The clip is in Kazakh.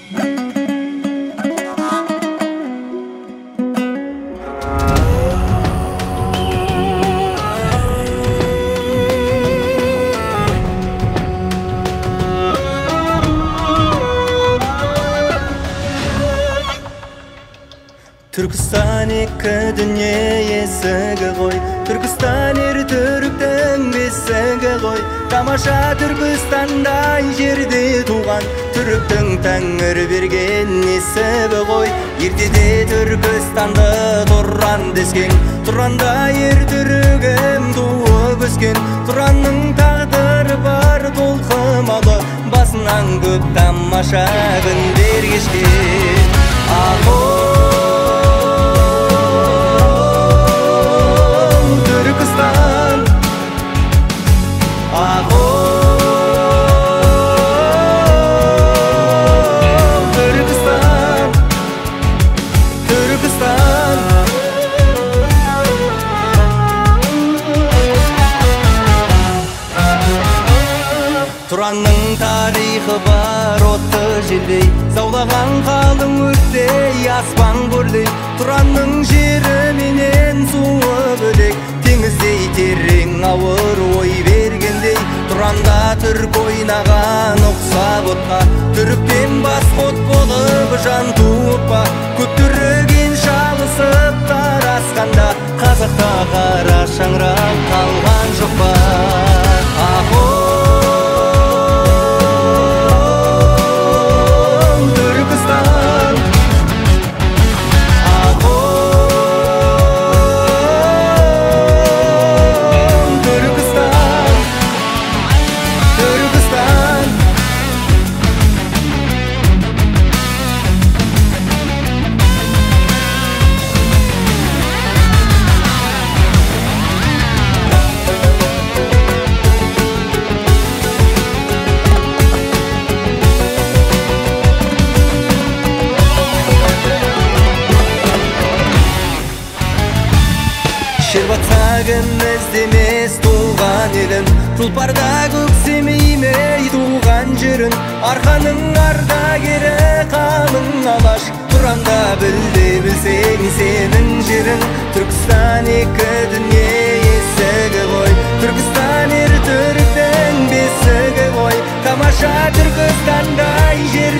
Түркістан екі дүние есігі ғой, Түркістан түріктің бесігі ғой. Тамаша Түркістандай жерде туған, түріктің тәңір берген несібі ғой. Ертеде Түркістанды тұран дескен, тұранда түрігім туып өскен. Тұранның тағдыры бар толқымалы, басынан көп тамаша күндер кешкен. Тұранның тарихы бар отты желдей, заулаған қалың өрттей аспан көрдей. Тұранның жері менен суы бөлек, теңіздей терең ауыр ой бергендей. Тұранда түрк ойнаған ұқсап отқа, түріктен басқот болып жан туып па. Көп түріген шалысып тарасқанда, қазақта қара шаңырақ қалған жоқ па. Шербатсагын іздемес туған елін, тұлпарда көксемеймей туған жерін. Арқаның ардагері қалың алаш, Тұранда білде білсең сенің жерін. Түркістан екі дүние есігі ғой, Түркістан түріктің бесігі ғой. Тамаша Түркістандай жер